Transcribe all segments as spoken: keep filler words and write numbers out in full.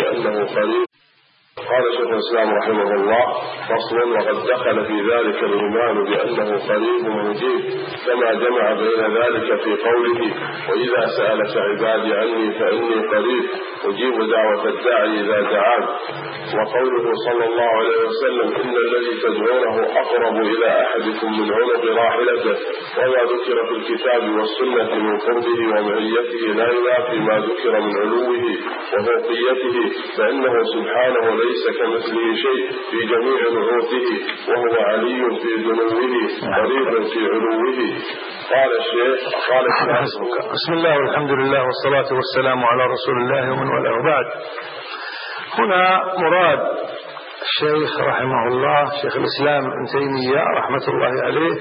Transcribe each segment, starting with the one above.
بأنه قريب. قال شيخ الإسلام رحمه الله: فصل: وقد دخل في ذلك الإيمان بأنه قريب مجيب، كما جمع بين ذلك في قوله: وإذا سألك عبادي عني فإني قريب أجيب دعوة الداعي إذا دعان. وقوله صلى الله عليه وسلم: إن الذي تدعونه أقرب إلى أحدكم من عنق راحلته. وما ذكر في الكتاب والسنة من قربه ومعيته لا ينافي ما ذكر من علوه وفوقيته، فإنه سبحانه ليس كمثله شيء في جميع نعوته، وهو علي في دنوه قريب في علوه. قال الشيخ قال بسم الله والحمد لله والصلاة والسلام على رسول الله ومن والاه. بعد، هنا مراد الشيخ رحمه الله شيخ الإسلام ابن تيمية رحمة الله عليه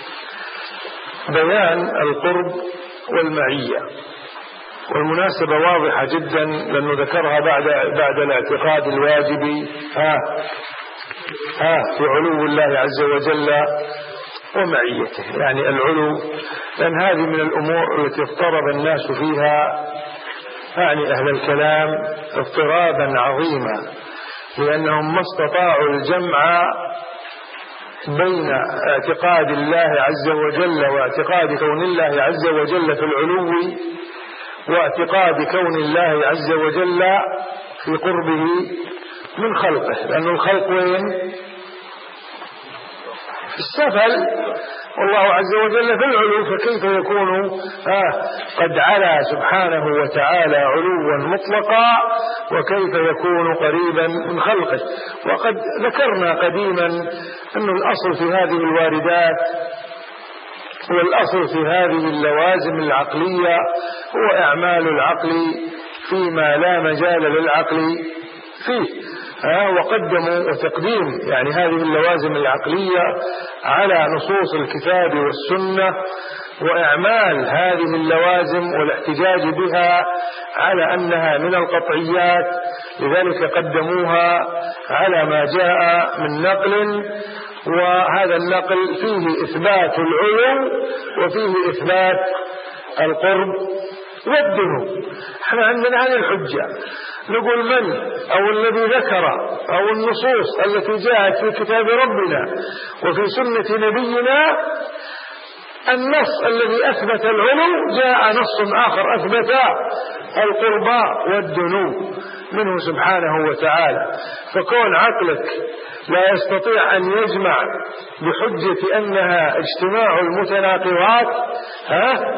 بيان القرب والمعية، والمناسبة واضحة جدا لأنه ذكرها بعد بعد الاعتقاد الواجب ها ها في علو الله عز وجل ومعيته، يعني العلو، لأن هذه من الأمور التي اضطرب الناس فيها، يعني أهل الكلام اضطرابا عظيما، لأنهم ما استطاعوا الجمع بين اعتقاد الله عز وجل واعتقاد كون الله عز وجل في العلو واعتقاد كون الله عز وجل في قربه من خلقه، لأن الخلق وين؟ في السفل، والله عز وجل في العلو، فكيف يكون آه قد علا سبحانه وتعالى علوا مطلقا، وكيف يكون قريبا من خلقه؟ وقد ذكرنا قديما أن الأصل في هذه الواردات والأصل في هذه اللوازم العقلية هو إعمال العقل فيما لا مجال للعقل فيه، ها وقدموا وتقديم يعني هذه اللوازم العقلية على نصوص الكتاب والسنة، وإعمال هذه اللوازم والاحتجاج بها على أنها من القطعيات، لذلك قدموها على ما جاء من نقل، وهذا النقل فيه إثبات العلو وفيه إثبات القرب والدنو. احنا عندنا عن الحجة نقول من أو الذي ذكر أو النصوص التي جاءت في كتاب ربنا وفي سنة نبينا، النص الذي أثبت العلو جاء نص آخر أثبت القرب والدنو منه سبحانه وتعالى. فكون عقلك لا يستطيع أن يجمع بحجة أنها اجتماع المتناقضات ها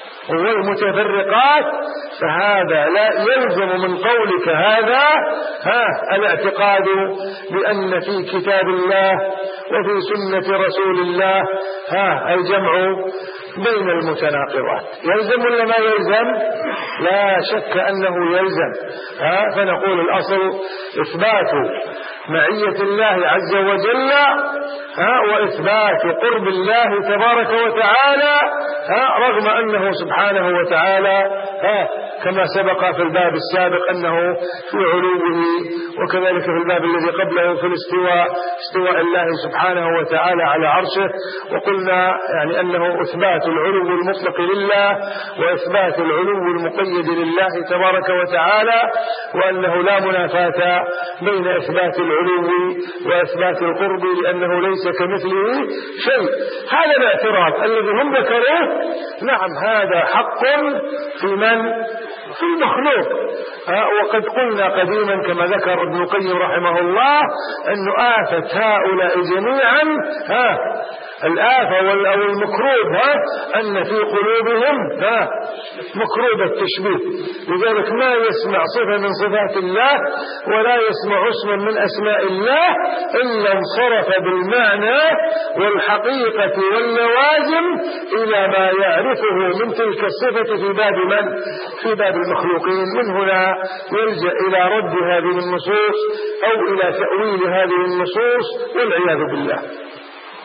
والمتفرقات، فهذا لا يلزم من قولك هذا ها الاعتقاد بأن في كتاب الله وفي سنة رسول الله ها الجمع بين المتناقضات. يلزم ولا ما يلزم؟ لا شك أنه يلزم. ها فنقول الأصل إثبات معية الله عز وجل ها وإثبات قرب الله تبارك وتعالى، ها رغم أنه سبحانه وتعالى ها كما سبق في الباب السابق أنه في علوه، وكذلك في الباب الذي قبله في الاستواء، استواء الله سبحانه وتعالى على عرشه، وقلنا يعني أنه إثبات العلو المطلق لله وإثبات العلو المقيد لله تبارك وتعالى، وأنه لا منافاة بين إثبات العلو وإثبات القرب، لأنه ليس كمثله شيء. هذا الاعتراف الذي هم ذكروه نعم هذا حق في من؟ في المخلوق. وقد قلنا قديما كما ذكر ابن القيم رحمه الله أن آفة هؤلاء جميعا ها الآفة أو المكروب ها أن في قلوبهم ها مكروب التشبيه، لذلك ما يسمع صفة من صفات الله ولا يسمع اسما من أسماء الله إلا انصرف بالمعنى والحقيقة واللوازم إلى ما يعرفه من تلك الصفة في باب من؟ في باب المخلوقين. من هنا يلجأ إلى رد هذه النصوص أو إلى تأويل هذه النصوص والعياذ بالله.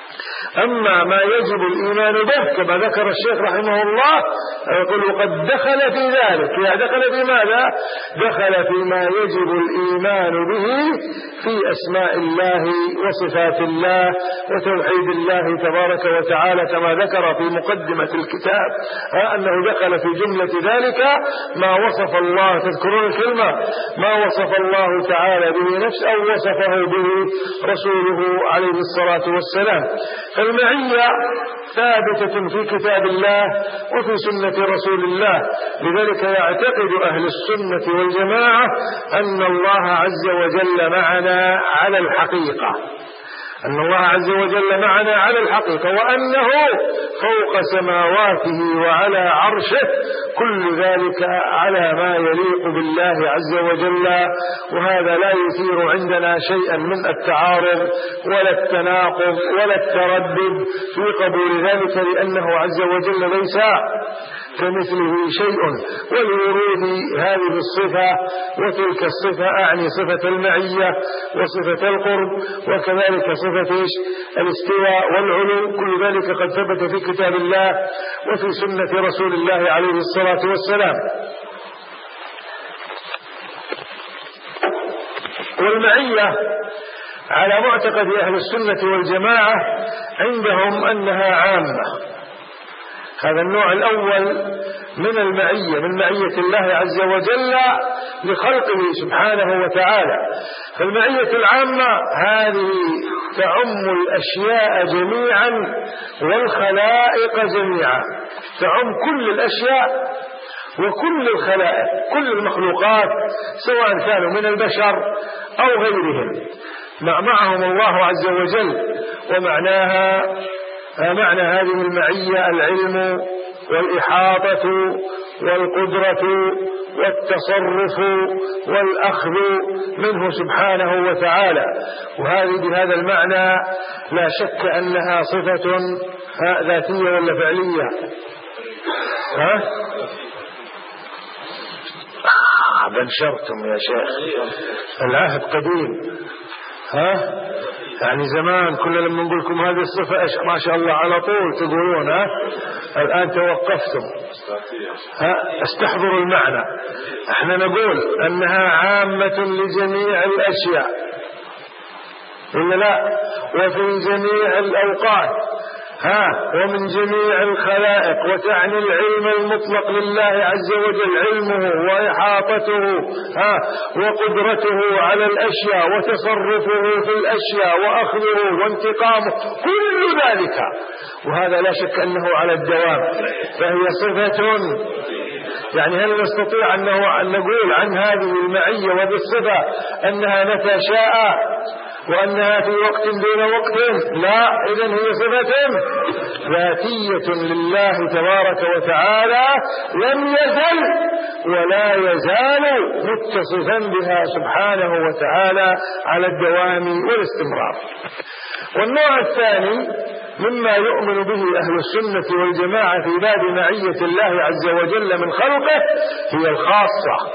أما ما يجب الإيمان به كما ذكر الشيخ رحمه الله يقول وقد دخل في ذلك، يعني دخل في ماذا؟ دخل فيما يجب الإيمان به في أسماء الله وصفات الله وتوحيد الله تبارك وتعالى كما ذكر في مقدمة الكتاب أنه دخل في جملة ذلك ما وصف الله، تذكرون الكلمة، ما وصف الله تعالى به نفسه أو وصفه به رسوله عليه الصلاة والسلام. فالمعية ثابتة في كتاب الله وفي سنة رسول الله، لذلك يعتقد أهل السنة والجماعة أن الله عز وجل معنا على الحقيقة، أن الله عز وجل معنا على الحقيقة، وأنه فوق سماواته وعلى عرشه، كل ذلك على ما يليق بالله عز وجل، وهذا لا يثير عندنا شيئا من التعارض ولا التناقض ولا التردد في قبول ذلك، لأنه عز وجل ليس كمثله شيء. ولورود هذه الصفة وتلك الصفة أعني صفة المعية وصفة القرب وكذلك صفة الاستواء والعلو، كل ذلك قد ثبت في كتاب الله وفي سنة رسول الله عليه الصلاة والسلام. والمعية على معتقد أهل السنة والجماعة عندهم أنها عامة. هذا النوع الأول من المعية، من معية الله عز وجل لخلقه سبحانه وتعالى. فالمعية العامة هذه تعم الأشياء جميعا والخلائق جميعا، تعم كل الأشياء وكل الخلائق، كل المخلوقات سواء كانوا من البشر أو غيرهم، معهم الله عز وجل. ومعناها معنى هذه المعية العلم والإحاطة والقدرة والتصرف والأخذ منه سبحانه وتعالى، وهذه بهذا المعنى لا شك أنها صفة ذاتية ولا فعلية؟ ها؟ آه بنشرتم يا شيخ، العهد قديم. ها؟ يعني زمان كنا لما نقول لكم هذه الصفة ما شاء الله على طول تقولون، ها الآن توقفتم. ها استحضروا المعنى، احنا نقول أنها عامة لجميع الأشياء ولا لا، وفي جميع الأوقات، ها ومن جميع الخلائق، وتعني العلم المطلق لله عز وجل، علمه وإحاطته ها وقدرته على الأشياء وتصرفه في الأشياء وأخذه وانتقامه، كل ذلك، وهذا لا شك أنه على الدوام، فهي صفة. يعني هل نستطيع أن نقول عن هذه المعية وهذه الصفة أنها متى شاء وأنها في وقت دون وقت؟ لا، إذن هي صفة ذاتية لله تبارك وتعالى لم يزل ولا يزال متصفا بها سبحانه وتعالى على الدوام والاستمرار. والنوع الثاني مما يؤمن به أهل السنة والجماعة في باب معية الله عز وجل من خلقه هي الخاصة،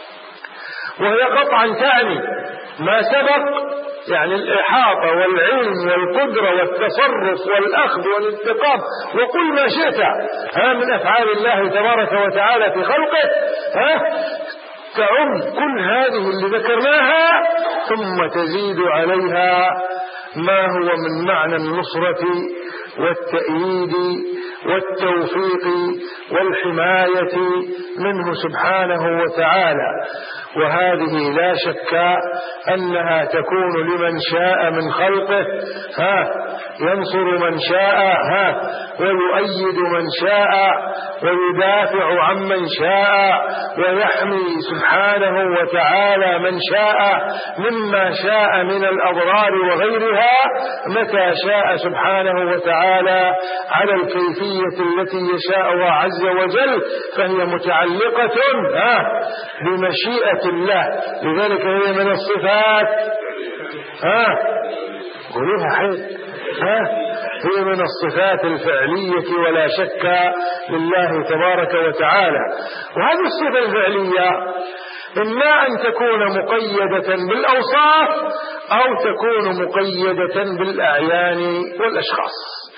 وهي قطعا تعني ما سبق، يعني الإحاطة والعلم والقدرة والتصرف والأخذ والانتقام وكل ما شئت ها من أفعال الله تبارك وتعالى في خلقه، ها تعم كل هذه اللي ذكرناها، ثم تزيد عليها ما هو من معنى النصرة والتأييد والتوفيق والحماية منه سبحانه وتعالى. وهذه لا شك أنها تكون لمن شاء من خلقه، ها ينصر من شاء، ها ويؤيد من شاء ويدافع عن من شاء ويحمي سبحانه وتعالى من شاء مما شاء من الأضرار وغيرها متى شاء سبحانه وتعالى على الكيفية التي يشاءها عز وجل، فهي متعلقة ها بمشيئة الله. لذلك هي من الصفات، ها قولوها حين، ها هي من الصفات الفعلية ولا شك لله تبارك وتعالى. وهذه الصفة الفعلية إما أن تكون مقيدة بالأوصاف أو تكون مقيدة بالأعيان والأشخاص.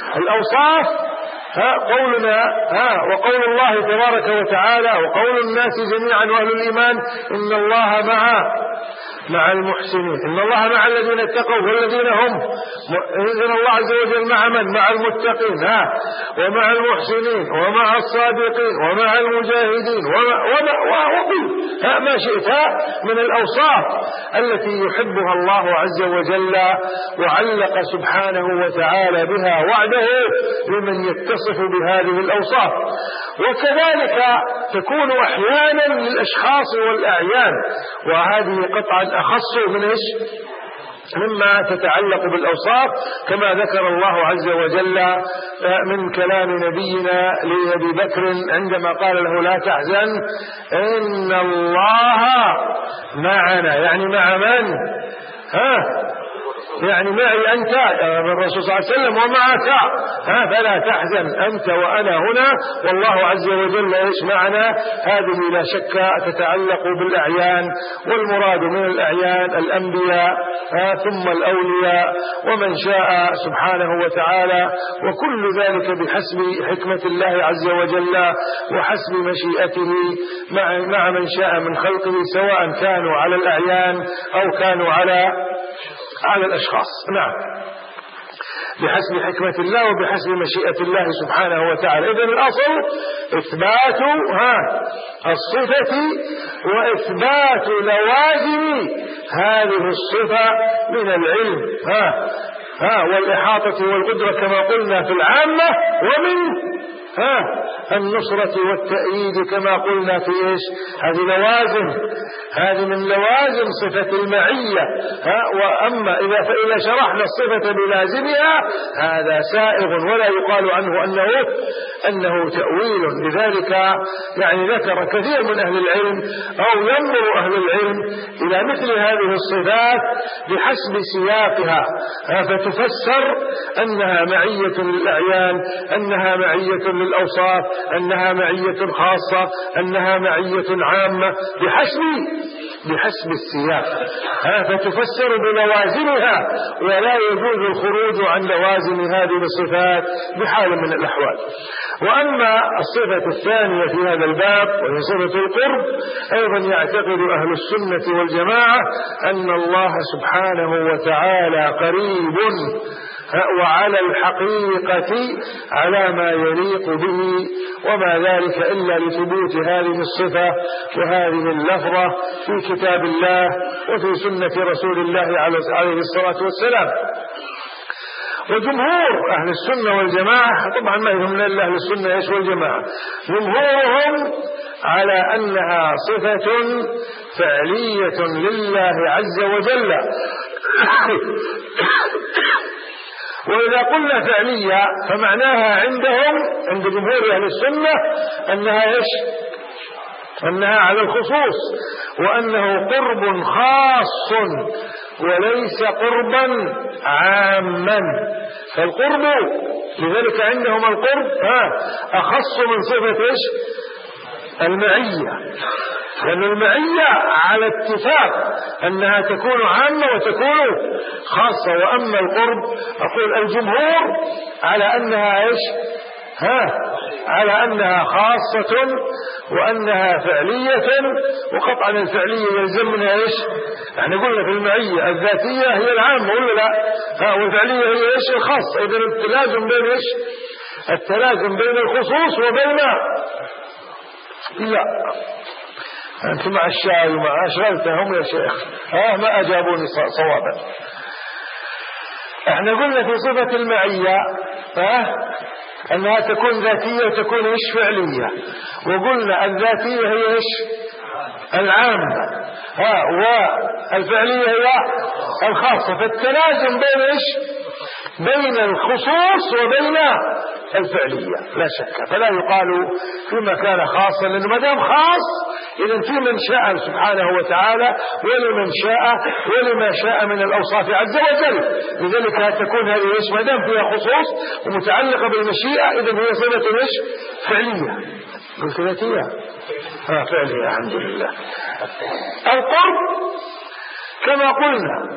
الأوصاف ها قولنا ها وقول الله تبارك وتعالى وقول الناس جميعا وأهل الإيمان إن الله مع مع المحسنين، إن الله مع الذين اتقوا والذين هم إذن الله عز وجل مع من؟ مع المتقين ها ومع المحسنين ومع الصادقين ومع المجاهدين ومع ومع وقل ها ما شئت من الأوصاف التي يحبها الله عز وجل، وعلق سبحانه وتعالى بها وعده لمن يتصف بهذه الأوصاف. وكذلك تكون أحيانا للأشخاص والأعيان، وهذه قطعا أخص من إيش؟ مما تتعلق بالأوصاف، كما ذكر الله عز وجل من كلام نبينا لأبي بكر عندما قال له لا تحزن إن الله معنا، يعني مع من؟ ها يعني معي أنت الرسول صلى الله عليه وسلم ومعك ها فلا تحزن أنت وأنا هنا والله عز وجل إيش معنا. هذه لا شك تتعلق بالأعيان، والمراد من الأعيان الأنبياء ثم الأولياء ومن شاء سبحانه وتعالى، وكل ذلك بحسب حكمة الله عز وجل وحسب مشيئته مع, مع من شاء من خلقه، سواء كانوا على الأعيان أو كانوا على على الأشخاص. نعم بحسب حكمة الله وبحسب مشيئة الله سبحانه وتعالى. إذن الأصل إثبات ها الصفة وإثبات لوازم هذه الصفة من العلم ها ها والإحاطة والقدرة كما قلنا في العامة، ومن ها النصرة والتأييد كما قلنا في إيش؟ هذه لوازم، هذه من لوازم صفة المعية ها. وأما إذا فإذا شرحنا الصفة بلازمها هذا سائغ ولا يقال عنه أنه أنه تأويل. لذلك يعني ذكر كثير من أهل العلم أو ينظر أهل العلم إلى مثل هذه الصفات بحسب سياقها فتفسر أنها معية للأعيان، أنها معية للأوصاف، أنها معية خاصة، أنها معية عامة بحسب بحسب السياق فتفسر بلوازمها، ولا يجوز الخروج عن لوازم هذه الصفات بحال من الأحوال. وأما الصفة الثانية في هذا الباب وهي صفة القرب، أيضا يعتقد أهل السنة والجماعة أن الله سبحانه وتعالى قريب وعلى الحقيقة على ما يليق به، وما ذلك إلا لثبوت هذه الصفة وهذه اللفظة في كتاب الله وفي سنة رسول الله عليه الصلاة والسلام. وجمهور أهل السنة والجماعة طبعا ما يهم من أهل السنة إيش والجماعة، جمهورهم على أنها صفة فعلية لله عز وجل. وإذا قلنا فعلية فمعناها عندهم عند جمهور أهل السنة أنها إيش؟ أنها على الخصوص، وأنه قرب خاص وليس قربا عاما. فالقرب لذلك عندهم القرب ها أخص من صفة إيش؟ المعية، لأن المعية على اتفاق أنها تكون عامة وتكون خاصة. وأما القرب أقول الجمهور على أنها إيش؟ ها على أنها خاصة وأنها فعلية، وقطعا الفعلية يلزم منها إيش؟ احنا قلنا في المعية الذاتية هي العامة ولا لا؟ ها والفعلية هي إيش؟ الخاصة. إذن التلازم بين إيش؟ التلازم بين الخصوص وبين لا أنت مع الشاي ومع أشغلتهم يا شيخ ها ما أجابوني صوابا. احنا قلنا في صفة المعية ها أنها تكون ذاتية وتكون إيش؟ فعلية. وقلنا الذاتية هي إيش؟ العامة ها والفعلية هي الخاصة. فالتلازم بين إيش؟ بين الخصوص وبين الفعلية لا شك. فلا يقال فيما كان خاصا، لأنه ما دام خاص إذن في من شاء سبحانه وتعالى ولمن شاء ولما شاء من الأوصاف عز وجل. لذلك تكون هذه إيش؟ ما دام فيها خصوص ومتعلقة بالمشيئة إذن هي صفة إيش؟ فعلية. قلت ذاتية ها فعلية الحمد لله. القرب كما قلنا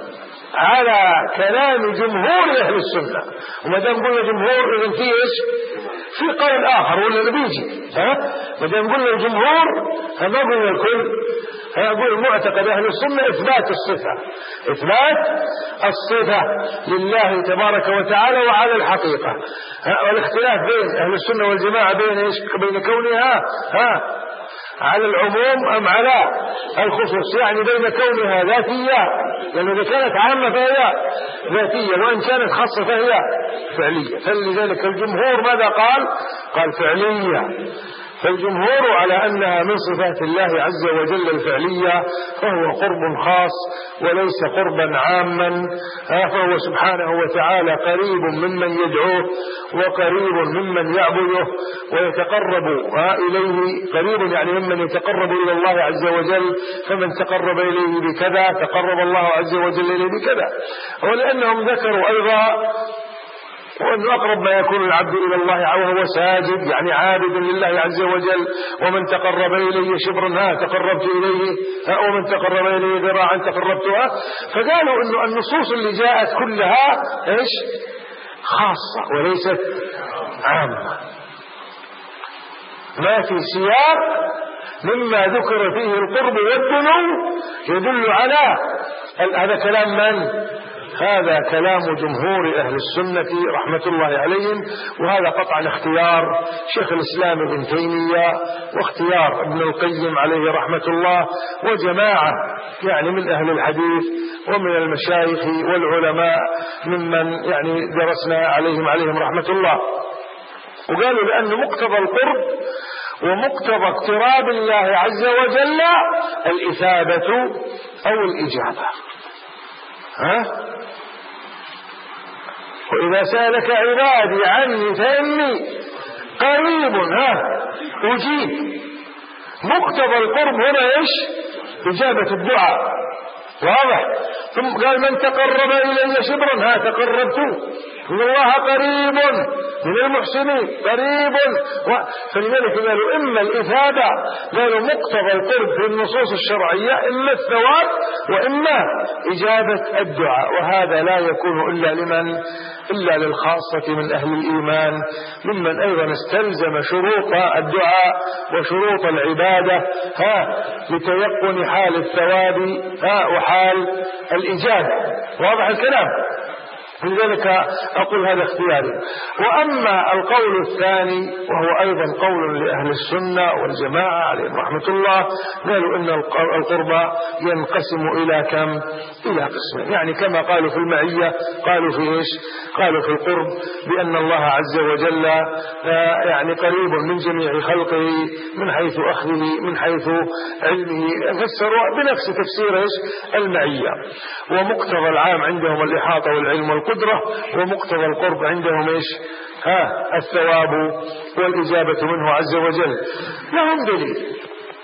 على كلام جمهور أهل السنة. وما دام قلنا جمهور إذن في إيش؟ في قول آخر ولا اللي بيجي، ها؟ ما دام قلنا الجمهور ما قلنا الكل. يقول معتقد أهل السنة إثبات الصفة، إثبات الصفة لله تبارك وتعالى وعلى الحقيقة. والاختلاف بين أهل السنة والجماعة بين إيش؟ بين كونها ها على العموم أم على الخصوص، يعني بين كونها ذاتية، لأنه إذا كانت عامة فهي ذاتية، وإن كانت خاصة فهي فعلية. فلذلك الجمهور ماذا قال؟ قال فعلية. فالجمهور على أنها من صفات الله عز وجل الفعلية، فهو قرب خاص وليس قربا عاما، فهو سبحانه وتعالى قريب ممن يدعوه وقريب ممن يعبده ويتقرب إليه، قريب يعني ممن يتقرب إلى الله عز وجل، فمن تقرب إليه بكذا تقرب الله عز وجل إليه بكذا. ولأنهم ذكروا أيضا وأن أقرب ما يكون العبد إلى الله وهو ساجد، يعني عابد لله عز وجل. ومن تقرب إليه شبرا ها تقربت إليه، ومن تقرب إليه ذراعا تقربتها. فقالوا أنه النصوص اللي جاءت كلها إيش؟ خاصة وليست عامة، ما في سياق مما ذكر فيه القرب والدنو يدل على هذا كلام من؟ هذا كلام جمهور أهل السنة رحمة الله عليهم. وهذا قطعا اختيار شيخ الإسلام ابن تيمية واختيار ابن القيم عليه رحمة الله وجماعة يعني من أهل الحديث ومن المشايخ والعلماء ممن يعني درسنا عليهم عليهم رحمة الله. وقالوا لأن مقتضى القرب ومقتضى اقتراب الله عز وجل الإثابة أو الإجابة. ها؟ وإذا سألك عبادي عني فإني قريب ها أجيب. مقتضى القرب هنا إيش؟ إجابة الدعاء، واضح. ثم قال من تقرب إلي شبرا ها تقربت، إن الله قريب من المحسنين قريب. فلذلك قالوا إما الإثابة، قالوا مقتضى القرب في النصوص الشرعية إما الثواب وإما إجابة الدعاء. وهذا لا يكون إلا لمن إلا للخاصة من أهل الإيمان ممن أيضا استلزم شروط الدعاء وشروط العبادة ها لتيقن حال الثواب ها وحال الإجابة. واضح الكلام؟ لذلك أقول هذا اختياري. وأما القول الثاني وهو أيضا قول لأهل السنة والجماعة عليهم رحمة الله، قالوا إن القرب ينقسم إلى كم؟ إلى قسم. يعني كما قالوا في المعية قالوا في إيش؟ قالوا في القرب بأن الله عز وجل يعني قريب من جميع خلقه من حيث أخذه من حيث علمه، فسروا بنفس تفسير إيش؟ المعية. ومقتضى العام عندهم الإحاطة والعلم والقدرة، ومقتضى القرب عندهم إيش؟ ها الثواب والإجابة منه عز وجل. لهم دليل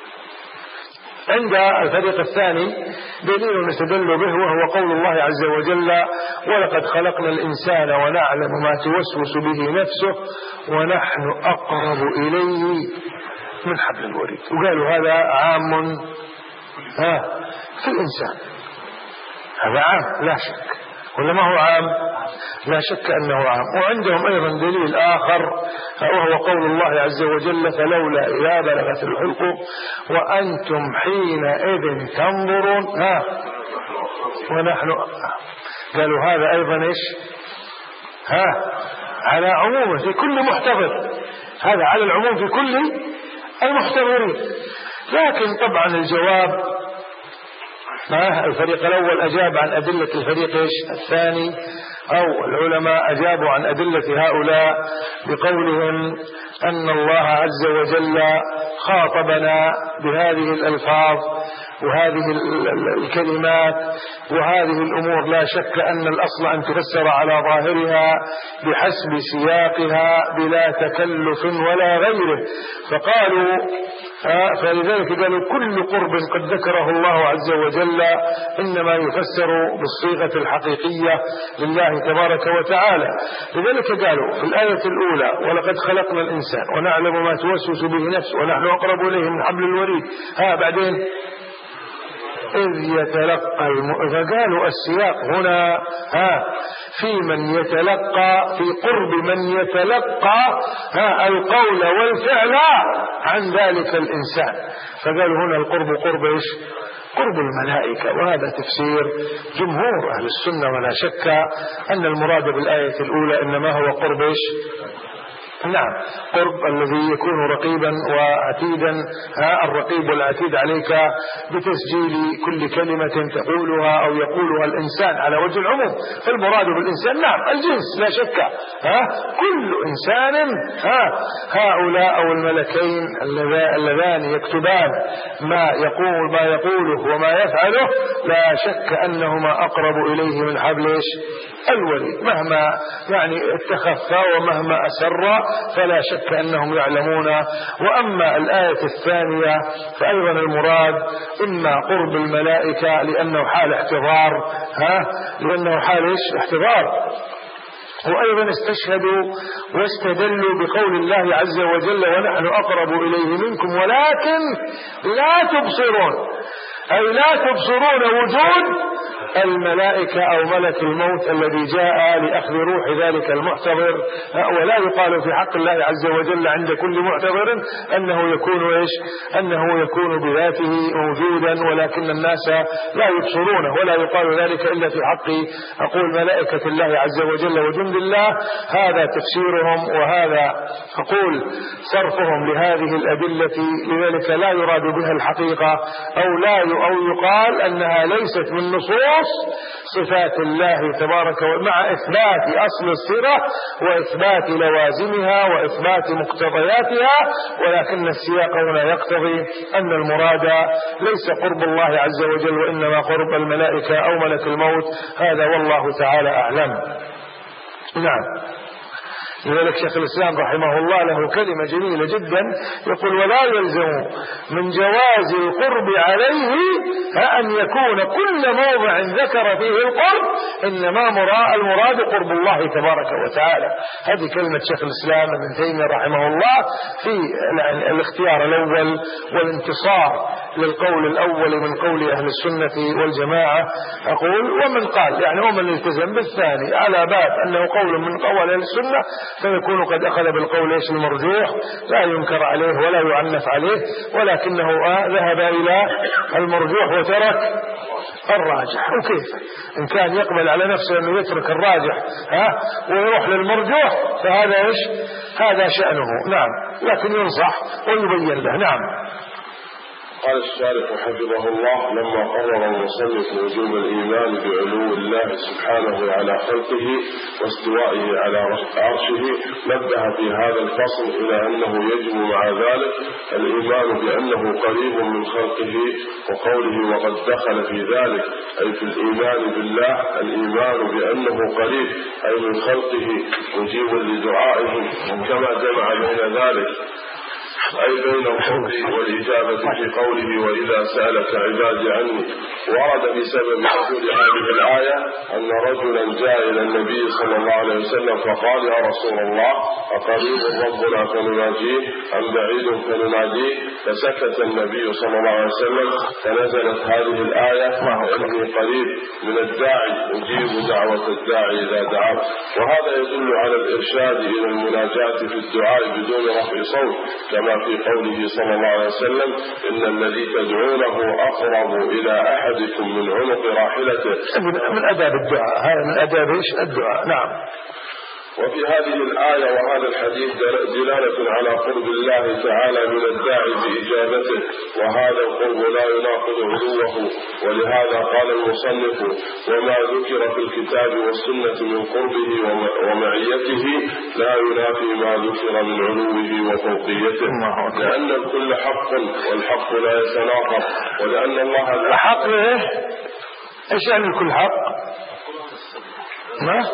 عند الفريق الثاني، دليل نستدل به وهو قول الله عز وجل ولقد خلقنا الإنسان ونعلم ما توسوس به نفسه ونحن أقرب إليه من حبل الوريد. وقالوا هذا عام ها في الإنسان، هذا عام لا شك، ولا ما هو عام؟ لا شك أنه عام. وعندهم أيضا دليل آخر وهو قول الله عز وجل فلولا إذا بلغت الحلقوم وأنتم حينئذ تنظرون ها ونحن. قالوا هذا أيضا إيش؟ ها على عمومه في كل محتضر، هذا على العموم في كل المحتضرين. لكن طبعا الجواب ما الفريق الأول أجاب عن أدلة الفريق إيش الثاني، أو العلماء أجابوا عن أدلة هؤلاء بقولهم أن الله عز وجل خاطبنا بهذه الألفاظ وهذه الكلمات وهذه الأمور لا شك أن الأصل أن تفسر على ظاهرها بحسب سياقها بلا تكلف ولا غيره. فقالوا فلذلك قالوا كل قرب قد ذكره الله عز وجل إنما يفسر بالصيغة الحقيقية لله تبارك وتعالى. لذلك قالوا في الآية الأولى ولقد خلقنا الإنسان ونعلم ما توسوس به نفسه ونحن أقرب إليه من حبل الوريد. ها بعدين إذ يتلقى الم... فقالوا السياق هنا ها في من يتلقى، في قرب من يتلقى ها القول والفعل عن ذلك الإنسان، فقالوا هنا القرب قرب إيش؟ قرب الملائكة. وهذا تفسير جمهور أهل السنة، ولا شك أن المراد بالآية الأولى إنما هو قرب إيش؟ نعم، قرب الذي يكون رقيبا وعتيدا، ها الرقيب والعتيد عليك بتسجيل كل كلمة تقولها أو يقولها الإنسان على وجه العموم. فالمراد بالإنسان نعم الجنس لا شك، ها كل إنسان، ها هؤلاء أو الملكين اللذان يكتبان ما يقول ما يقوله وما يفعله لا شك أنهما أقرب إليه من حبل إيش؟ الوريد، مهما يعني تخفى ومهما أسر فلا شك أنهم يعلمون. وأما الآية الثانية فأيضا المراد إما قرب الملائكة لأنه حال احتضار، ها لأنه حال إيش؟ احتضار. وأيضا استشهدوا واستدلوا بقول الله عز وجل ونحن أقرب إليه منكم ولكن لا تبصرون، أي لا تبصرون وجود الملائكة أو ملك الموت الذي جاء لأخذ روح ذلك المعتبر. ولا يقال في حق الله عز وجل عند كل معتبر أنه يكون إيش؟ أنه يكون بذاته موجودا، ولكن الناس لا يبصرونه، ولا يقال ذلك إلا في حق أقول ملائكة الله عز وجل وجند الله. هذا تفسيرهم وهذا أقول صرفهم لهذه الأدلة، لذلك لا يراد بها الحقيقة أو لا أو يقال أنها ليست من نصوص صفات الله تبارك وتعالى، مع إثبات أصل الصفة وإثبات لوازمها وإثبات مقتضياتها، ولكن السياق هنا يقتضي أن المراد ليس قرب الله عز وجل وإنما قرب الملائكة أو ملك الموت. هذا والله تعالى أعلم. نعم، لذلك شيخ الإسلام رحمه الله له كلمة جميلة جدا يقول ولا يلزم من جواز القرب عليه أن يكون كل موضع ذكر فيه القرب، إنما المراد قرب الله تبارك وتعالى. هذه كلمة شيخ الإسلام ابن تيمية رحمه الله في الاختيار الأول والانتصار للقول الأول من قول أهل السنة والجماعة. أقول ومن قال يعني ومن التزم بالثاني على باب أنه قول من قول أهل السنة فيكون قد أخذ بالقول إيش المرجوح، لا ينكر عليه ولا يعنف عليه، ولكنه آه ذهب إلى المرجوح وترك الراجح. وكيف إن كان يقبل على نفسه أنه يترك الراجح ها ويروح للمرجوح فهذا إيش؟ هذا شأنه. نعم، لكن ينصح ويبين له. نعم. قال الشارح حفظه الله لما قرر المصنف وجوب الإيمان بعلو الله سبحانه على خلقه واستوائه على عرشه نبه في هذا الفصل إلى أنه يجب مع ذلك الإيمان بأنه قريب من خلقه، وقوله وقد دخل في ذلك أي في الإيمان بالله الإيمان بأنه قريب أي من خلقه مجيب لدعائه، كما جمع بين ذلك أي بين القول والإجابة في قوله وإذا سألك عبادي عني. ورد بسبب نزول هذه الآية أن رجلا جاء إلى النبي صلى الله عليه وسلم فقال يا رسول الله أقريب ربنا فنناجيه أم بعيد فنناديه؟ فسكت النبي صلى الله عليه وسلم فنزلت هذه الآية إني قريب من الداعي أجيب دعوة الداعي إذا دعاه. وهذا يدل على الإرشاد إلى المناجاة في الدعاء بدون رفع صوت، كما في قوله صلى الله عليه وسلم إن الذي تدعونه أقرب إلى أحدكم من عنق راحلته. من أداب الدعاء، هذا من أداب الدعاء. نعم. وفي هذه الآية وهذا الحديث دلالة على قرب الله تعالى من الداعي بإجابته، وهذا القرب لا يناقض علوه، ولهذا قال المصنف وما ذكر في الكتاب والسنة من قربه ومعيته لا ينافي ما ذكر من علوه وفوقيته، لأن الكل حق والحق لا يتناقض، ولأن الله الحق ايش يعني الكل حق؟ ما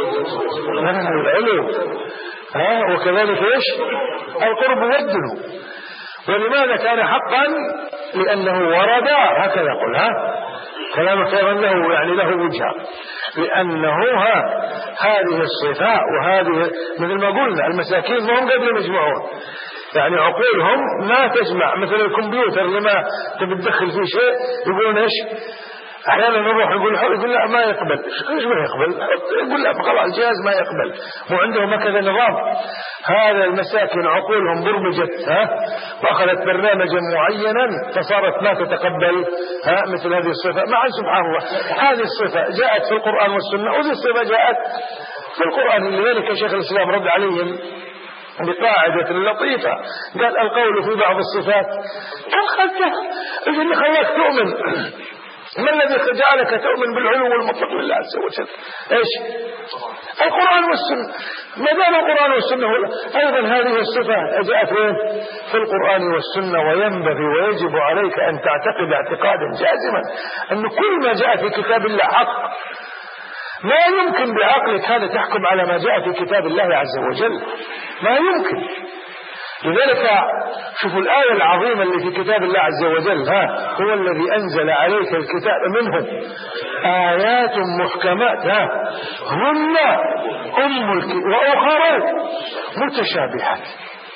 العلو، ها وكذلك ايش القرب والدنو. ولماذا كان حقا؟ لأنه ورد هكذا يقول ها كلامك له يعني له وجهه، لأنه ها هذه الصفات وهذه مثل ما قلنا المساكين ما هم قادرين يجمعون، يعني عقولهم ما تجمع، مثل الكمبيوتر لما تبي تدخل فيه شيء يقولون ايش؟ احيانا نروح نقول يقول لا ما يقبل. ايش ما يقبل؟ يقول لا خلاص الجهاز ما يقبل، مو عندهم هكذا نظام. هذا المساكن عقولهم برمجت ها واخذت برنامجا معينا فصارت ما تتقبل ها مثل هذه الصفه. مع سبحان الله هذه الصفه جاءت في القران والسنه، وهذه الصفه جاءت في القران. لذلك شيخ الاسلام رد عليهم بقاعدة لطيفة، قال القول في بعض الصفات ايش اللي خلاك تؤمن؟ ما الذي جعلك تؤمن بالعلو المطلق لله عز وجل؟ ايش؟ القرآن والسنة. ما دام القرآن والسنة ايضا هذه الصفة جاءت في القرآن والسنة، وينبغي ويجب عليك ان تعتقد اعتقادا جازما ان كل ما جاء في كتاب الله حق. ما يمكن بعقلك هذا تحكم على ما جاء في كتاب الله عز وجل، ما يمكن. لذلك شوفوا الآية العظيمة اللي في كتاب الله عز وجل، ها هو الذي أنزل عليك الكتاب منه آيات محكمات ها هن أم الكتاب وأخرى متشابهات.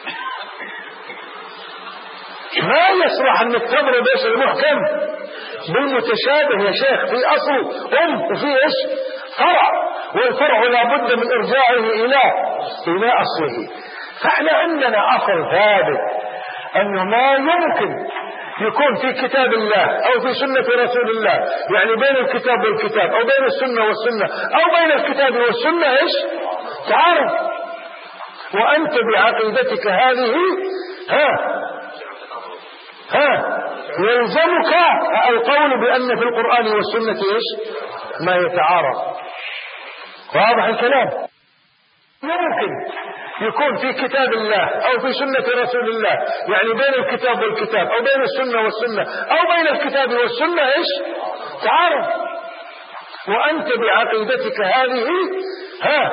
ما يصلح أنك تضرب ايش المحكم بالمتشابه يا شيخ، في أصل أم وفي ايش فرع، والفرع لا بد من إرجاعه إلى إلى أصله. فاحنا عندنا أصل ثابت أنه ما يمكن يكون في كتاب الله أو في سنة رسول الله، يعني بين الكتاب والكتاب أو بين السنة والسنة أو بين الكتاب والسنة إيش تعارض. وأنت بعقيدتك هذه ها ها يلزمك القول بأن في القرآن والسنة إيش ما يتعارض. واضح الكلام؟ ممكن يكون في كتاب الله أو في سنة رسول الله، يعني بين الكتاب والكتاب أو بين السنة والسنة أو بين الكتاب والسنة إيش تعارض. وأنت بعقيدتك هذه ها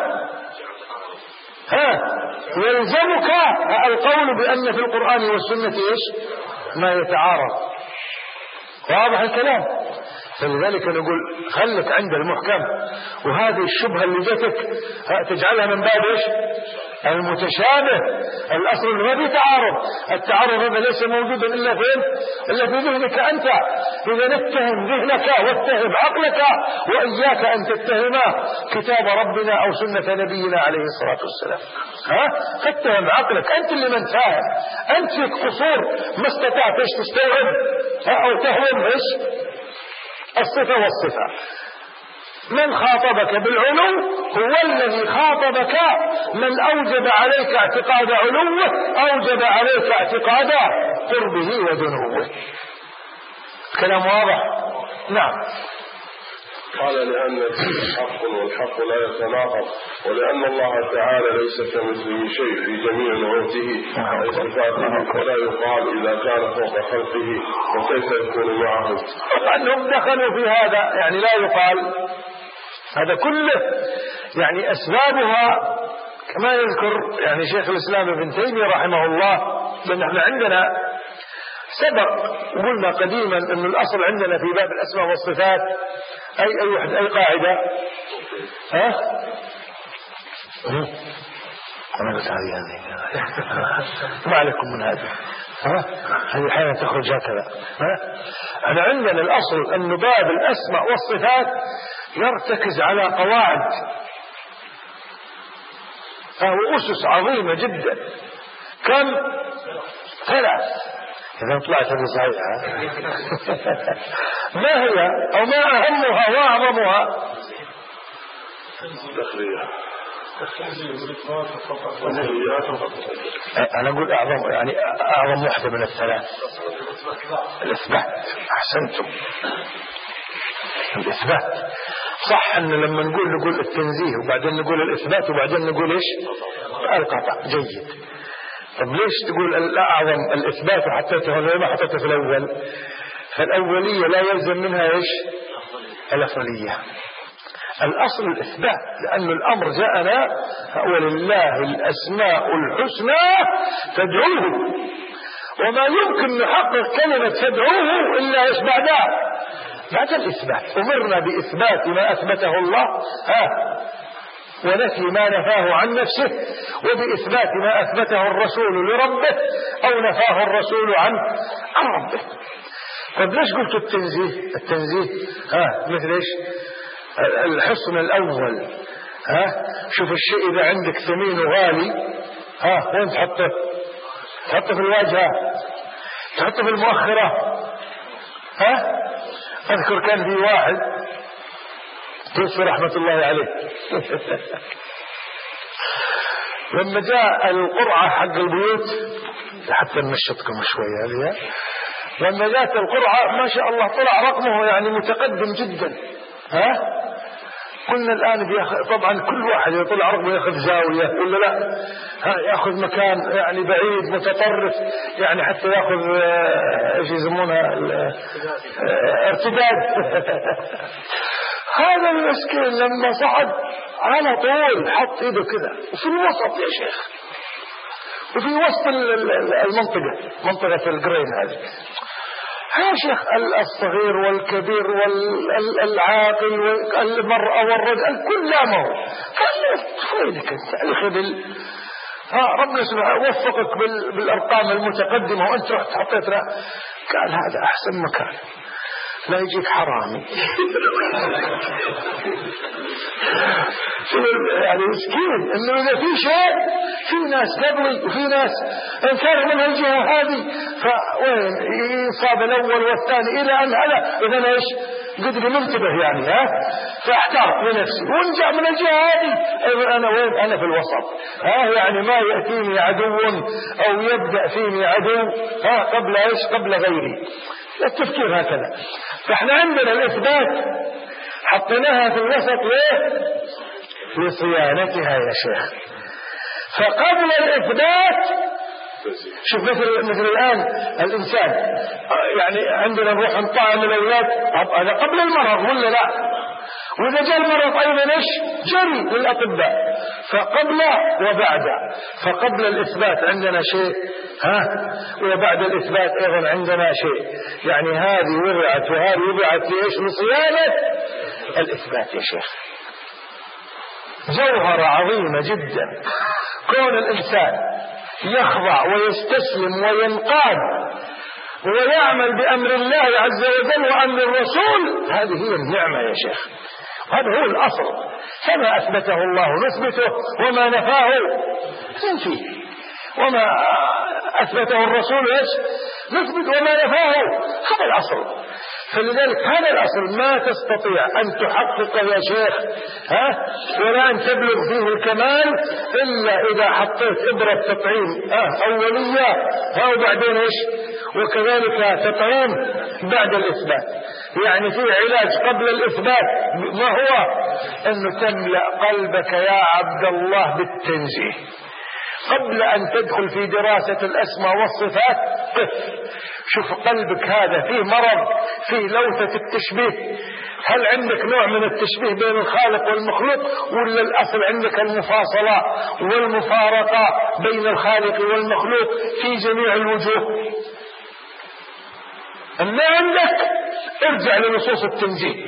ها يلزمك القول بأن في القرآن والسنة إيش ما يتعارض. واضح الكلام؟ فلذلك نقول خلك عند المحكم، وهذه الشبهة اللي جتك تجعلها من باب ايش المتشابه. الاصل ما في تعارض، التعارض هذا ليس موجودا الا فين الا في ذهنك انت. اذا اتهم ذهنك واتهم عقلك، واياك ان تتهم كتاب ربنا او سنة نبينا عليه الصلاة والسلام. ها اتهم عقلك، انت اللي من فاهم، انت فيك قصور ما استطعت ايش تستوعب او تهون ايش الصفة والصفة. من خاطبك بالعلو هو الذي خاطبك من أوجب عليك اعتقاد علوه، أوجب عليك اعتقاد قربه ودنوه. كلام واضح؟ نعم. قال لأن فيه حق والحق لا يتناقض، ولأن الله تعالى ليس كمثله شيء في جميع نعوته وصفاته، ولا يقال إذا كان فوق خلقه وكيف يكون معه. أنهم دخلوا في هذا، يعني لا يقال هذا كله، يعني أسبابها كما يذكر يعني شيخ الإسلام ابن تيمية رحمه الله. لأن احنا عندنا سبق وقلنا قديما أن الأصل عندنا في باب الأسماء والصفات أي أي واحد أي قاعدة ها أنا بس هذه هذه ما عليكم من هذا ها هذه أحيانا تخرج هكذا ها. أنا عندنا الأصل أن باب الأسماء والصفات يرتكز على قواعد فهو أسس عظيمة جدا. كم؟ ثلاث. إذا طلعت هذه صحيحة ما هي أو ما أهمها وأعظمها؟ أنا أقول أعظم، يعني أعظم واحدة من الثلاث الإثبات. أحسنتم، الإثبات. صح أن لما نقول نقول التنزيه وبعدين نقول الإثبات وبعدين نقول إيش القطع. جيد. طب ليش تقول الأعظم الإثبات وحطيته هنا ما حطيته في الأول؟ فالأولية لا يلزم منها إيش الأصلية. الأصل الإثبات، لأن الأمر جاءنا ولله الأسماء الحسنى فادعوه، وما يمكن نحقق كلمة تدعوه إلا إيش بعدها بعد الإثبات. أمرنا بإثبات ما أثبته الله ها ونفي ما نفاه عن نفسه، وبإثبات ما أثبته الرسول لربه أو نفاه الرسول عن عن ربه. طب ليش قلت التنزيه؟ التنزيه ها مثل ايش؟ الحصن الأول. ها شوف الشيء إذا عندك ثمين وغالي، ها وين تحطه؟ تحطه في الواجهة، تحطه في المؤخرة. ها أذكر كان في واحد توفي رحمة الله عليه لما جاء القرعة حق البيوت، حتى نشطكم شوية هذه، لما جاءت القرعة ما شاء الله طلع رقمه يعني متقدم جدا. ها قلنا الآن بياخذ طبعا كل واحد يطلع رقمه ياخذ زاوية ولا لا؟ ها ياخذ مكان يعني بعيد متطرف، يعني حتى ياخذ ايش يسمونها ارتداد هذا المسكين لما صعد على طول حط ايده كذا وفي الوسط يا شيخ، وفي وسط المنطقة، منطقة الجرين هذه يا شيخ، الصغير والكبير والعاقل والمرأة والرجل كل لامه. قال فوينك انت الخبل، ها ربنا سبحانه وفقك بالارقام المتقدمة وانت رحت حطيتها. قال هذا احسن مكان، لا يجيك حرامي يعني مسكين انه اذا في شيء في ناس قبلي وفي ناس انكار من الجهه هذه، فوين يصاب الاول والثاني الى ان هذا اذا ايش قد منتبه يعني. ها فاحترق لنفسي وانجع من الجهه هذه، انا وين؟ انا في الوسط. ها يعني ما ياتيني عدو او يبدا فيني عدو ها قبل ايش؟ قبل غيري. التفكير هكذا. فاحنا عندنا الاثبات حطيناها في الوسط ليه؟ لصيانتها يا شيخ. فقبل الاثبات شوف مثل مثل الان الانسان يعني عندنا نروح نطعم الاولاد، هذا قبل المرض ولا لا؟ واذا جاء المرض ايضا ايش؟ جري للاطباء. فقبل وبعد، فقبل الاثبات عندنا شيء، ها وبعد الاثبات ايضا عندنا شيء. يعني هذه وضعت وهذه وضعت ليش؟ لصيانه الاثبات يا شيخ. جوهرة عظيمة جدا كون الانسان يخضع ويستسلم وينقاد ويعمل بأمر الله عز وجل وأمر الرسول، هذه هي النعمة يا شيخ. هذا هو الأصل. فما أثبته الله نثبته وما نفاه ننفيه، وما أثبته الرسول ايش؟ نثبت وما نفاه، هذا الأصل. فلذلك هذا الأصل ما تستطيع أن تحقق يا شيخ ها ولا أن تبلغ فيه الكمال إلا إذا حطيت إبرة تطعيم ها أولية ها وبعدين إيش؟ وكذلك تطعيم بعد الإثبات. يعني في علاج قبل الإثبات، ما هو؟ أنه تملأ قلبك يا عبد الله بالتنزيه قبل أن تدخل في دراسة الأسماء والصفات. شوف قلبك هذا فيه مرض، فيه لوثة التشبيه. هل عندك نوع من التشبيه بين الخالق والمخلوق، ولا الأصل عندك المفاصلة والمفارقة بين الخالق والمخلوق في جميع الوجوه؟ أما عندك ارجع لنصوص التنزيه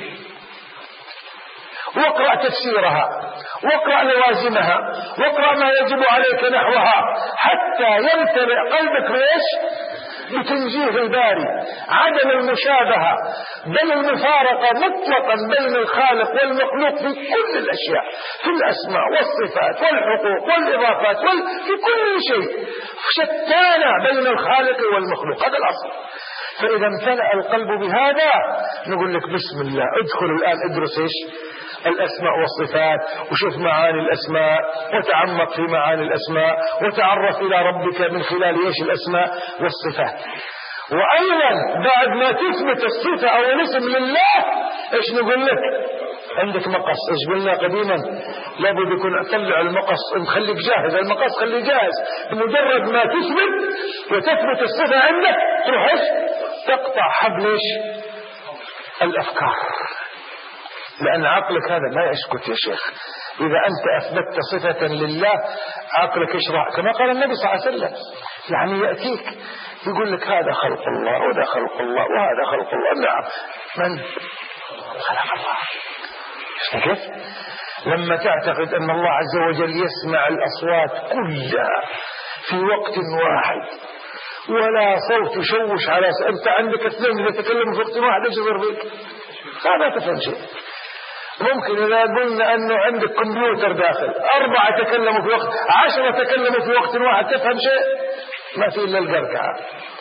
واقرأ تفسيرها واقرأ لوازمها واقرأ ما يجب عليك نحوها حتى يمتلئ قلبك بإيش؟ بتنزيه الباري، عدم المشابهة بل المفارقة مطلقا بين الخالق والمخلوق في كل الأشياء، في الأسماء والصفات والحقوق والإضافات وال... في كل شيء شتانة بين الخالق والمخلوق. هذا الأصل. فإذا امتلأ القلب بهذا نقول لك بسم الله ادخل الآن ادرس ايش؟ الأسماء والصفات، وشوف معاني الأسماء وتعمق في معاني الأسماء وتعرف إلى ربك من خلال ايش؟ الأسماء والصفات. وأيضا بعد ما تثبت الصفة أو الاسم لله ايش نقول لك؟ عندك مقص، ايش قلنا قديما؟ لابد يكون اطلع المقص، نخليك جاهز، المقص خليه جاهز. بمجرد ما تثبت وتثبت الصفة عندك تروح ايش؟ تقطع حبل ايش؟ الأفكار. لأن عقلك هذا ما يسكت يا شيخ. إذا أنت أثبتت صفة لله عقلك يشرح كما قال النبي صلى الله عليه وسلم. يعني يأتيك يقول لك هذا خلق الله وهذا خلق الله وهذا خلق الله. نعم، من خلق الله؟ كيف؟ لما تعتقد أن الله عز وجل يسمع الأصوات كلها في وقت واحد ولا صوت يشوش على س... أنت عندك اثنين يتكلموا في وقت واحد ايش يصير فيك؟ هذا تفهم شيء. ممكن إذا قلنا أنه عندك كمبيوتر داخل أربعة تكلموا في وقت، عشرة تكلموا في وقت واحد، تفهم شيء؟ ما في إلا القرقعة.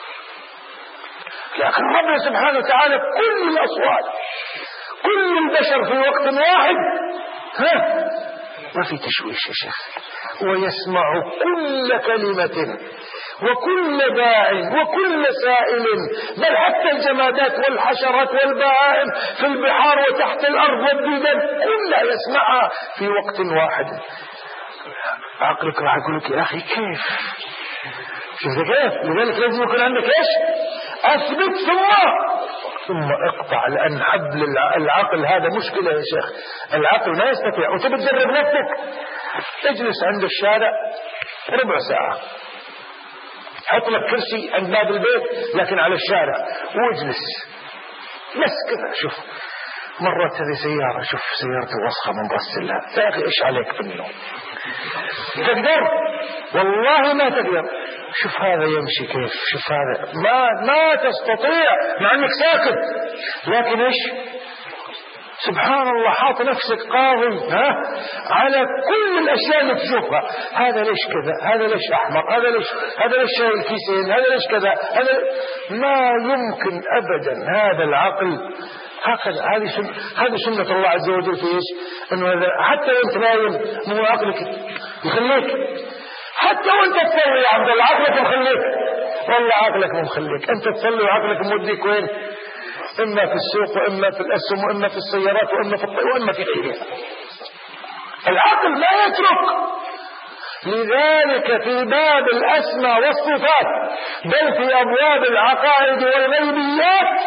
لكن ربنا سبحانه وتعالى كل الأصوات كل البشر في وقت واحد، ها ما في تشويش يا شيخ، ويسمع كل كلمة وكل داع وكل سائل، بل حتى الجمادات والحشرات والبهائم في البحار وتحت الأرض والديدان كلها يسمعها في وقت واحد. عقلك راح يقول لك يا أخي كيف؟ شوف كيف؟ لذلك لازم يكون عندك ايش؟ أثبت ثم ثم اقطع، لأن حبل العقل هذا مشكلة يا شيخ. العقل ما يستطيع. وتبي تجرب نفسك، اجلس عند الشارع ربع ساعة، حط لك كرسي عند باب البيت لكن على الشارع واجلس بس كذا. شوف مرت هذه سيارة، شوف سيارة وسخة من غسلها، يا أخي إيش عليك في النوم؟ تقدر؟ والله ما تقدر. شوف هذا يمشي كيف، شوف هذا ما ما تستطيع مع أنك ساكت، لكن إيش سبحان الله حاط نفسك قاضي ها على كل الأشياء اللي تشوفها. هذا ليش كذا، هذا ليش أحمر، هذا ليش هذا ليش شايل كيسين، هذا ليش كذا، هذا ما يمكن أبدا. هذا العقل هكذا، هذه سنة هذه سنة الله عز وجل في إيش؟ إنه هذا حتى وأنت نايم مو عقلك يخليك، حتى وأنت تصلي يا عبد الله عقلك مخليك، والله عقلك مخليك. أنت تصلي وعقلك موديك وين؟ إما في السوق وإما في الأسهم وإما في السيارات وإما في الطيب وإما في غيرها. العقل ما يترك. لذلك في باب الأسماء والصفات بل في أبواب العقائد والغيبيات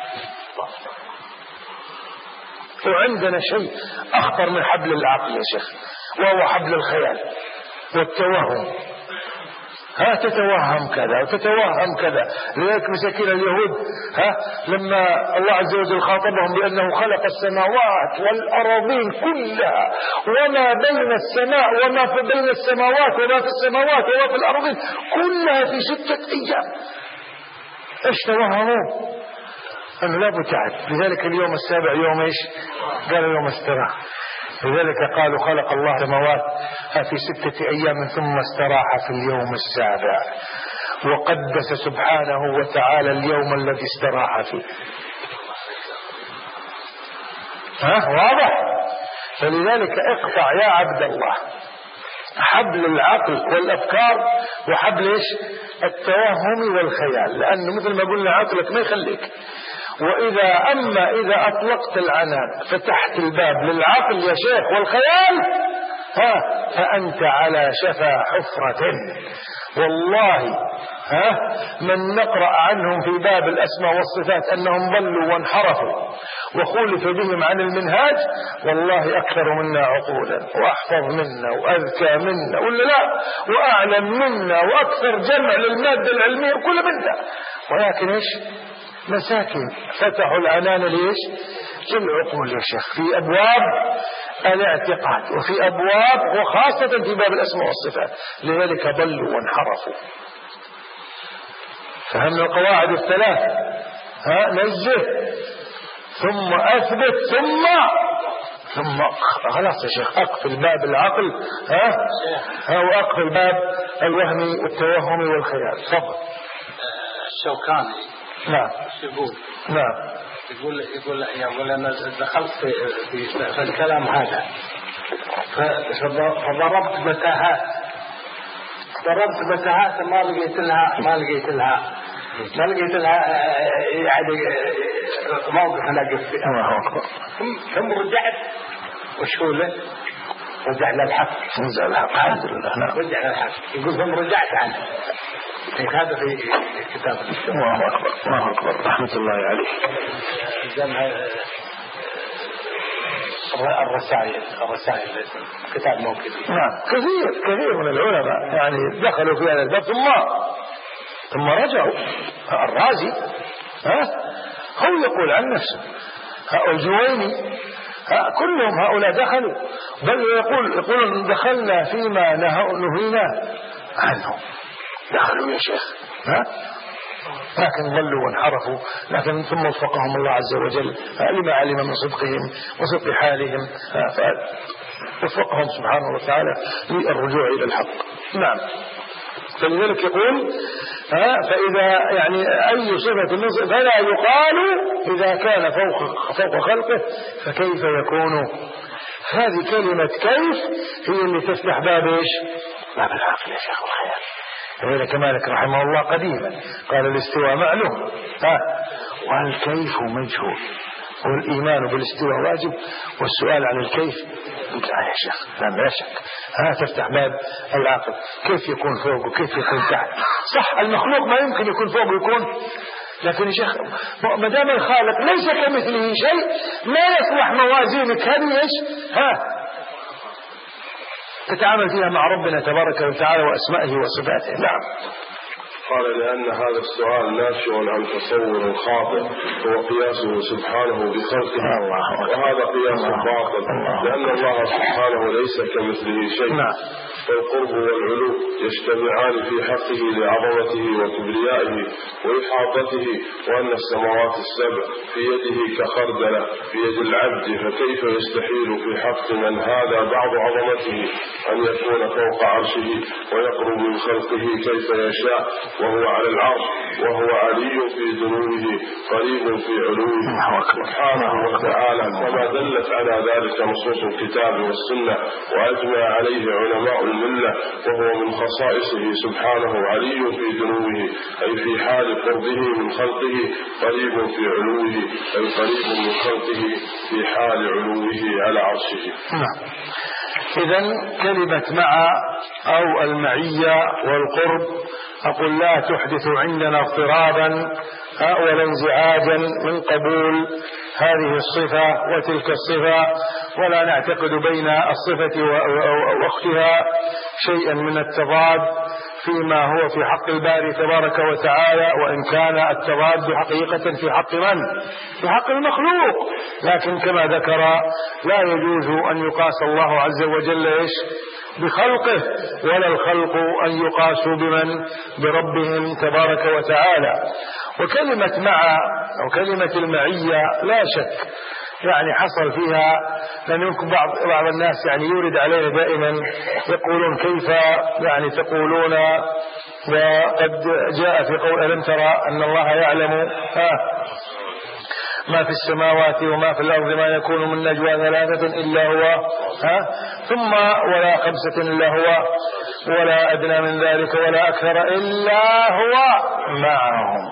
وعندنا شيء أخطر من حبل العقل يا شيخ، وهو حبل الخيال والتوهم. ها تتوهم كذا وتتوهم كذا. لذلك مساكين اليهود ها لما الله عز وجل خاطبهم بأنه خلق السماوات والأراضين كلها وما بين السماء وما في بين السماوات وما في السماوات وما في الأراضين كلها في ستة أيام، ايش توهموا؟ أنه لا بتعد. لذلك اليوم السابع يوم ايش؟ قال يوم استراحة. لذلك قالوا خلق الله السماوات في ستة أيام ثم استراح في اليوم السابع، وقدس سبحانه وتعالى اليوم الذي استراح فيه. ها واضح؟ فلذلك اقطع يا عبد الله حبل العقل والأفكار وحبل ايش؟ التوهم والخيال، لأنه مثل ما قلنا عقلك ما يخليك. وإذا أما إذا أطلقت العنان فتحت الباب للعقل يا شيخ والخيال ها فأنت على شفا حفرة. والله ها من نقرأ عنهم في باب الأسماء والصفات أنهم ضلوا وانحرفوا وخولف بهم عن المنهاج، والله أكثر منا عقولا وأحفظ منا وأذكى منا ولا لا وأعلم منا وأكثر جمع للمادة العلمية كل منا، ولكن إيش مساكين فتحوا العنان ليش؟ للعقول يا شيخ في أبواب الاعتقاد وفي أبواب وخاصة في باب الأسماء والصفات. لذلك ضلوا وانحرفوا. فهمنا القواعد الثلاث ها نزه ثم أثبت ثم ثم خلاص يا شيخ أقفل باب العقل ها ها وأقفل باب الوهم والتوهم والخيال. تفضل. الشوكاني نعم يقول نعم يقول يقول يقول أنا دخلت في, في, في الكلام هذا فضربت متاهات ضربت متاهات ما لقيت لها ما لقيت لها ما لقيت لها يعني موقف أنا أقف فيه. ثم رجعت وشوله رجعنا الحق رجع الحق الحمد لله. رجعنا الحق يقول ثم رجعت عنه. هذا في كتاب الله أكبر الله أكبر رحمة الله عليه. جمع الرسائل الرسائل كتاب موكلي. نعم كثير كثير من العلماء يعني دخلوا في هذا الباب ثم ثم رجعوا. الرازي ها هو يقول عن نفسه. الجويني كلهم هؤلاء دخلوا، بل يقول يقولون دخلنا فيما نهينا عنه. دخلوا يا شيخ، ها لكن ضلوا وانحرفوا، لكن ثم وفقهم الله عز وجل لما علم من صدقهم وصدق حالهم، وفقهم سبحانه وتعالى للرجوع إلى الحق. نعم. فلذلك يقول ها فإذا يعني أي صفة النص فلا يقال إذا كان فوق فوق خلقه فكيف يكون. هذه كلمة كيف هي اللي تفتح باب ايش؟ باب العقل يا شيخ الخير. ولذلك مالك رحمه الله قديما قال الاستواء معلوم ها والكيف مجهول، والإيمان بالاستواء واجب، والسؤال عن الكيف لا يا شيخ لا لا شك. ها تفتح باب العقل، كيف يكون فوق وكيف يكون تحت. صح المخلوق ما يمكن يكون فوق ويكون، لكن يا شيخ ما دام الخالق ليس كمثله شيء ما يصلح موازينك هذه ايش ها تتعامل فيها مع ربنا تبارك وتعالى وأسمائه وصفاته. نعم. قال لأن هذا السؤال ناشئ عن تصور خاطئ هو قياسه سبحانه بخلقه، وهذا قياس باطل لأن الله سبحانه ليس كمثله شيء. فالقرب والعلو يجتمعان في حقه لعظمته وكبريائه وإحاطته، وأن السماوات السبع في يده كخردلة في يد العبد، فكيف يستحيل في حق من هذا بعض عظمته أن يكون فوق عرشه ويقرب من خلقه كيف يشاء وهو على العرش وهو علي في ذنوبه قريب في علوه سبحانه وتعالى، كما دلت على ذلك نصوص الكتاب والسنة وأجمع عليه علماء الملة. وهو من خصائصه سبحانه علي في ذنوبه أي في حال قربه من خلقه، قريب في علوه أي قريب من خلقه في حال علوه على عرشه. إذن كلمة مع أو المعية والقرب أقول لا تحدث عندنا اضطرابا ولا انزعاجا من قبول هذه الصفة وتلك الصفة، ولا نعتقد بين الصفة وأختها شيئا من التضاد فيما هو في حق الباري تبارك وتعالى، وإن كان التضاد حقيقة في حق من؟ في حق المخلوق. لكن كما ذكر لا يجوز أن يقاس الله عز وجل إيش بخلقه، ولا الخلق أن يقاسوا بمن؟ بربهم تبارك وتعالى. وكلمة مع أو كلمة المعية لا شك يعني حصل فيها، لأن يمكن بعض بعض الناس يعني يورد عليه دائما يقولون كيف يعني تقولون وقد جاء في قول ألم ترى أن الله يعلم ها ما في السماوات وما في الأرض ما يكون من نجوى ثلاثة إلا هو ها ثم ولا خمسة إلا هو ولا أدنى من ذلك ولا أكثر إلا هو معهم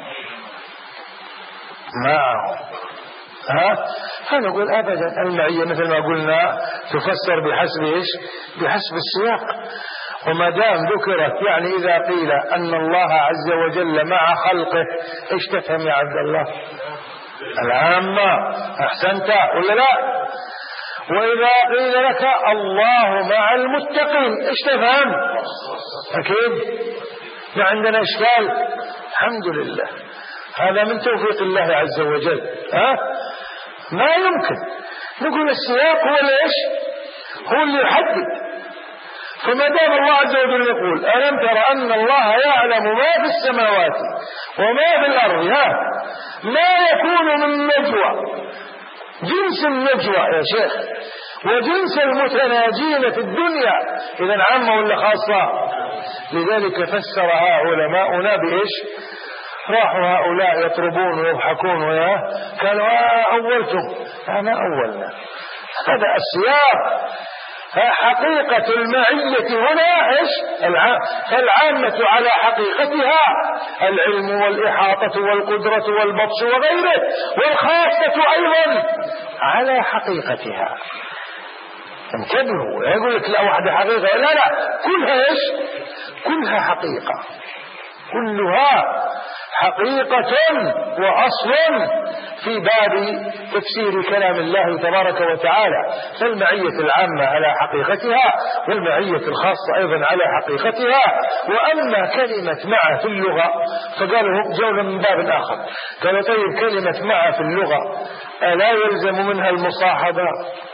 معهم ها فنقول أبدا المعية مثل ما قلنا تفسر بحسب إيش بحسب السياق. وما دام ذكرت يعني إذا قيل أن الله عز وجل مع خلقه إيش تفهم يا عبد الله؟ العامة. أحسنت ولا لا؟ وإذا قيل لك الله مع المتقين إيش تفهم؟ أكيد ما عندنا إشكال. الحمد لله هذا من توفيق الله عز وجل. ها ما يمكن نقول السياق هو ليش هو اللي يحدد. فما دام الله عز وجل يقول ألم ترى أن الله يعلم ما في السماوات وما في الأرض ها ما يكون من نجوى جنس النجوى يا شيخ وجنس المتناجين في الدنيا إذن عامة ولا خاصة. لذلك فسرها علماؤنا بإيش؟ راحوا هؤلاء يطربون ويضحكون ويا قالوا آه أولتم أنا أولنا. هذا السياق. حقيقة المعية هنا إيش؟ فالعامة على حقيقتها العلم والإحاطة والقدرة والبطش وغيره، والخاصة أيضا على حقيقتها. انتبهوا يقول لك لا واحدة حقيقة لا لا كلها إيش؟ كلها حقيقة كلها حقيقة وأصل في باب تفسير كلام الله تبارك وتعالى، فالمعية العامة على حقيقتها والمعية الخاصة أيضا على حقيقتها. وأما كلمة مع في اللغة فقالوا جونا من باب آخر، قالوا طيب كلمة مع في اللغة ألا يلزم منها المصاحبة؟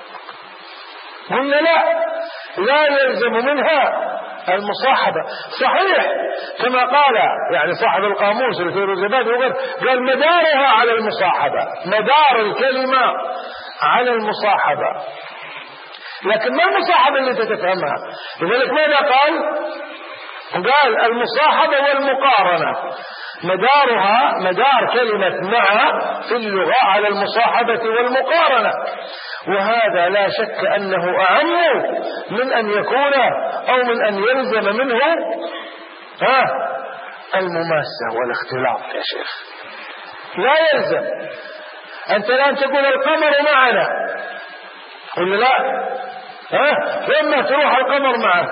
قلنا لا، لا يلزم منها المصاحبة. صحيح كما قال يعني صاحب القاموس الفيروزبادي وغيره، قال مدارها على المصاحبة، مدار الكلمة على المصاحبة، لكن ما المصاحبة اللي تتفهمها. لذلك ماذا قال؟ قال المصاحبة والمقارنة، مدارها مدار كلمة مع في اللغة على المصاحبة والمقارنة. وهذا لا شك أنه أعم من أن يكون أو من أن يلزم منه ها المماسة والاختلاط. يا شيخ لا يلزم. أنت الآن تقول القمر معنا ولا لا؟ ها لما تروح القمر معك،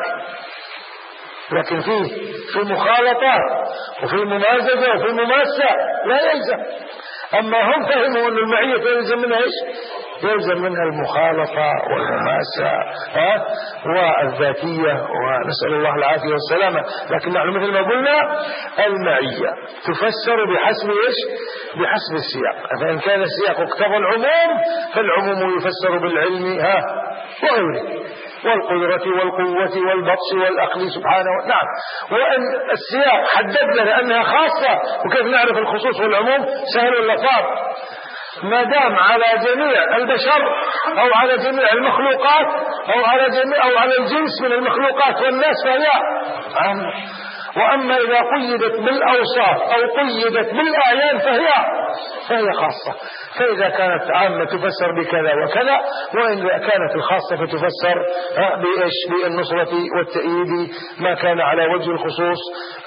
لكن فيه في مخالطة وفي ممازجة وفي مماسة لا يلزم. أما هم فهموا أن المعية يلزم منها إيش؟ يلزم منها المخالطة والمماسة ها والذاتية، ونسأل الله العافية والسلامة. لكن نحن مثل ما قلنا المعية تفسر بحسب إيش؟ بحسب السياق. فإن كان السياق اقتضى العموم فالعموم يفسر بالعلم ها وغيره والقدرة والقوة والبطش والأخذ سبحانه. نعم، وأن السياق حددنا لأنها خاصة، وكيف نعرف الخصوص والعموم؟ سهل ولا صعب؟ ما دام على جميع البشر أو على جميع المخلوقات أو على جميع أو على الجنس من المخلوقات والناس فهي عامة. وأما إذا قيدت بالأوصاف أو قيدت بالأعيان فهي فهي خاصة. فإذا كانت عامة تفسر بكذا وكذا، وإذا كانت الخاصة فتفسر بإيش؟ بالنصرة والتأييد ما كان على وجه الخصوص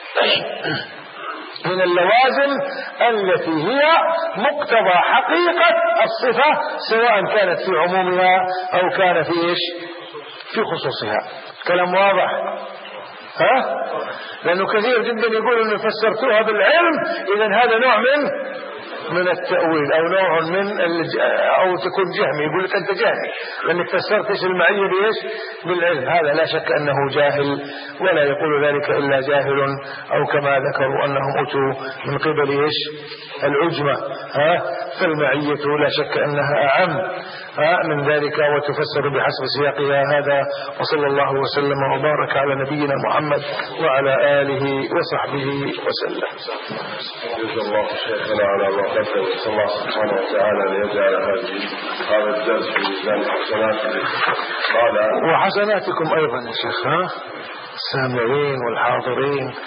من اللوازم التي هي مقتضى حقيقة الصفة، سواء كانت في عمومها أو كان في إيش؟ في خصوصها. كلام واضح؟ ها؟ لأنه كثير جدا يقول أنه فسرتوها بالعلم، إذن هذا نوع من من التأويل أو نوع من الج... أو تكون جهمي، يقول لك أنت جاهل لأنك فسرت إيش المعية بإيش؟ بالعلم. هذا لا شك أنه جاهل، ولا يقول ذلك إلا جاهل، أو كما ذكروا أنهم أتوا من قبل إيش؟ العجمة. ها؟ فالمعية لا شك أنها أعم ها من ذلك وتفسر بحسب سياقها. هذا وصلى الله وسلم وبارك على نبينا محمد وعلى آله وصحبه وسلم. جزا الله شيخنا على ما قدم. نسأل الله سبحانه وتعالى أن يجعل هذه هذا الدرس في ميزان حسناته قال وحسناتكم أيضا يا شيخ، ها السامعين والحاضرين.